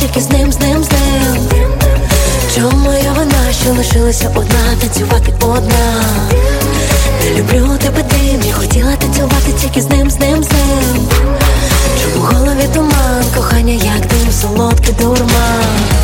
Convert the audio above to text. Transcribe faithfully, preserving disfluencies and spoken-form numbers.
тільки з ним, з ним, з ним. Чому моя вина, що лишилася одна, танцювати одна? Не люблю тебе тим, я хотіла танцювати тільки з ним, з ним, з ним. Чому в голові туман, кохання як дим, солодкий дурман?